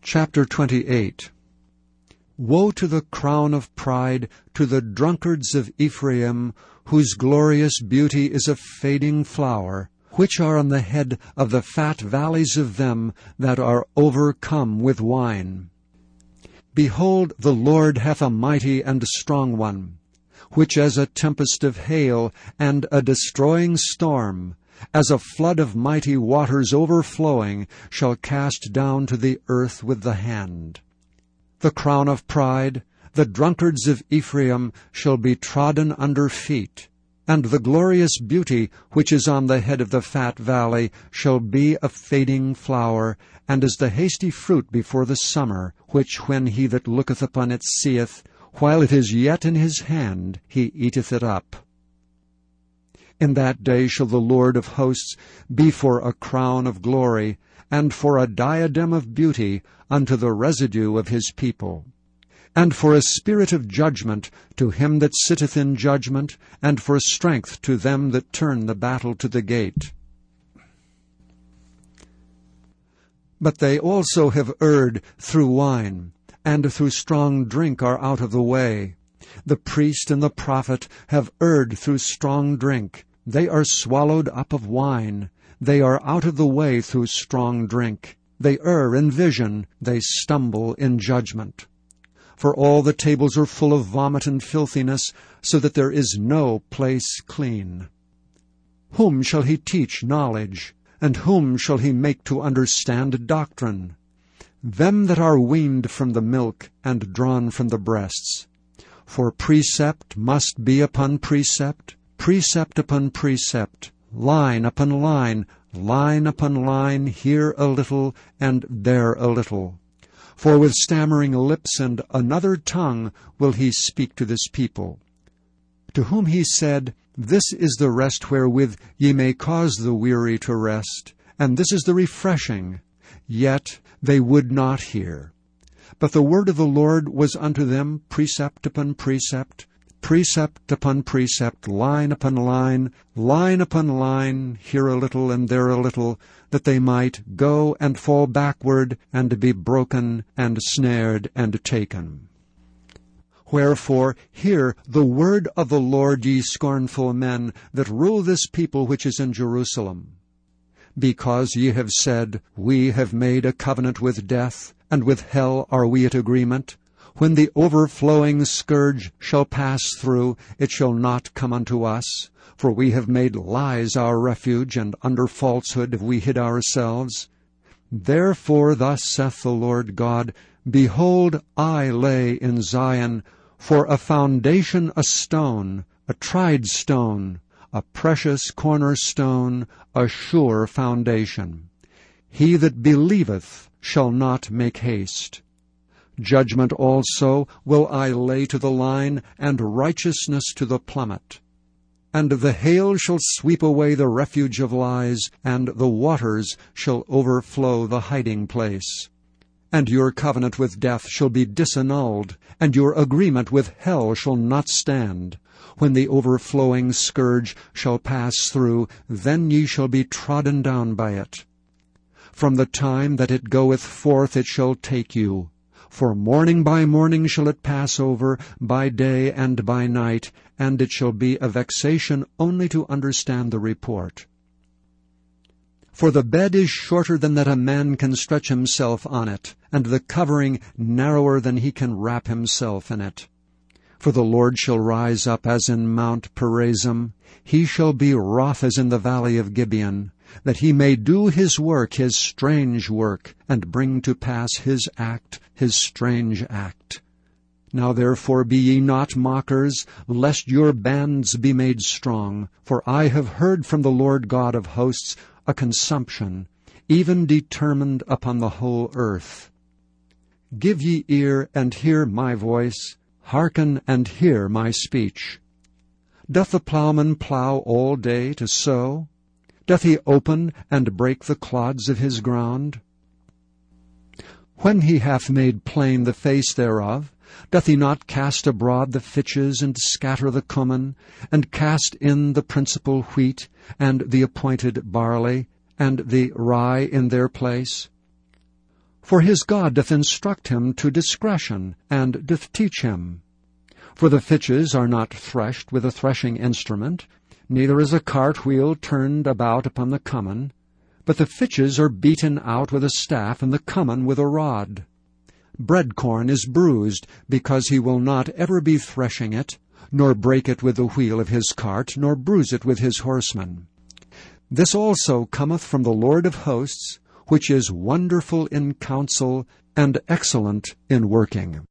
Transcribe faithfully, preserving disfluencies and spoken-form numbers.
Chapter twenty-eight. Woe to the crown of pride, to the drunkards of Ephraim, whose glorious beauty is a fading flower, which are on the head of the fat valleys of them that are overcome with wine. Behold, the Lord hath a mighty and strong one, which as a tempest of hail and a destroying storm, as a flood of mighty waters overflowing, shall cast down to the earth with the hand. The crown of pride, the drunkards of Ephraim, shall be trodden under feet, and the glorious beauty which is on the head of the fat valley shall be a fading flower, and as the hasty fruit before the summer, which when he that looketh upon it seeth, while it is yet in his hand, he eateth it up. In that day shall the Lord of hosts be for a crown of glory, and for a diadem of beauty unto the residue of his people, and for a spirit of judgment to him that sitteth in judgment, and for strength to them that turn the battle to the gate. But they also have erred through wine, and through strong drink are out of the way. The priest and the prophet have erred through strong drink. They are swallowed up of wine. They are out of the way through strong drink. They err in vision. They stumble in judgment. For all the tables are full of vomit and filthiness, so that there is no place clean. Whom shall he teach knowledge? And whom shall he make to understand doctrine? Them that are weaned from the milk and drawn from the breasts. For precept must be upon precept, precept upon precept, line upon line, line upon line, here a little, and there a little. For with stammering lips and another tongue will he speak to this people. To whom he said, This is the rest wherewith ye may cause the weary to rest, and this is the refreshing. Yet they would not hear. But the word of the Lord was unto them precept upon precept, precept upon precept, line upon line, line upon line, here a little and there a little, that they might go and fall backward, and be broken, and snared, and taken. Wherefore, hear the word of the Lord, ye scornful men, that rule this people which is in Jerusalem. Because ye have said, We have made a covenant with death, and with hell are we at agreement. When the overflowing scourge shall pass through, it shall not come unto us. For we have made lies our refuge, and under falsehood have we hid ourselves. Therefore thus saith the Lord God, Behold, I lay in Zion for a foundation a stone, a tried stone, a precious cornerstone, a sure foundation. He that believeth shall not make haste. Judgment also will I lay to the line, and righteousness to the plummet. And the hail shall sweep away the refuge of lies, and the waters shall overflow the hiding place. And your covenant with death shall be disannulled, and your agreement with hell shall not stand. When the overflowing scourge shall pass through, then ye shall be trodden down by it. From the time that it goeth forth it shall take you. For morning by morning shall it pass over, by day and by night, and it shall be a vexation only to understand the report. For the bed is shorter than that a man can stretch himself on it, and the covering narrower than he can wrap himself in it. For the Lord shall rise up as in Mount Perazim, he shall be wroth as in the valley of Gibeon, that he may do his work, his strange work, and bring to pass his act, his strange act. Now therefore be ye not mockers, lest your bands be made strong. For I have heard from the Lord God of hosts a consumption, even determined upon the whole earth. Give ye ear, and hear my voice. Hearken, and hear my speech. Doth the plowman plow all day to sow? Doth he open and break the clods of his ground? When he hath made plain the face thereof, doth he not cast abroad the fitches, and scatter the cummin, and cast in the principal wheat, and the appointed barley, and the rye in their place? For his God doth instruct him to discretion, and doth teach him. For the fitches are not threshed with a threshing instrument, neither is a cartwheel turned about upon the cummin, but the fitches are beaten out with a staff, and the cummin with a rod. Bread corn is bruised, because he will not ever be threshing it, nor break it with the wheel of his cart, nor bruise it with his horsemen. This also cometh from the Lord of hosts, which is wonderful in counsel, and excellent in working.